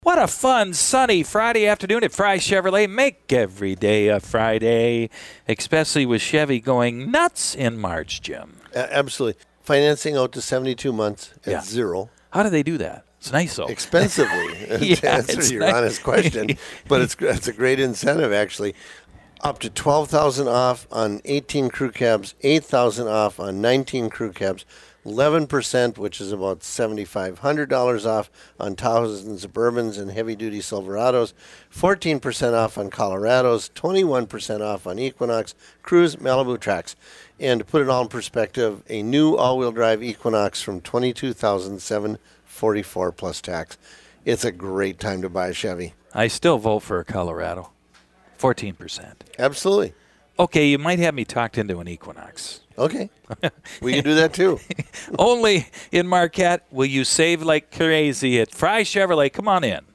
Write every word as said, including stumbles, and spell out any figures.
What a fun, sunny Friday afternoon at Fry Chevrolet. Make every day a Friday, especially with Chevy going nuts in March, Jim. A- absolutely. Financing out to seventy-two months at Yeah. zero. How do they do that? It's nice, though. Expensively, Yeah, to answer it's your nice. honest question. But it's, it's a great incentive, actually. Up to twelve thousand dollars off on eighteen crew cabs, eight thousand dollars off on nineteen crew cabs, eleven percent, which is about seven thousand five hundred dollars off on Tahoes and Suburbans and heavy-duty Silverados, fourteen percent off on Colorados, twenty-one percent off on Equinox, Cruise, Malibu Trax. And to put it all in perspective, a new all-wheel drive Equinox from twenty-two thousand seven hundred forty-four dollars plus tax. It's a great time to buy a Chevy. I still vote for a Colorado. fourteen percent. Absolutely. Okay, you might have me talked into an Equinox. Okay. We can do that too. Only in Marquette will you save like crazy at Fry Chevrolet. Come on in.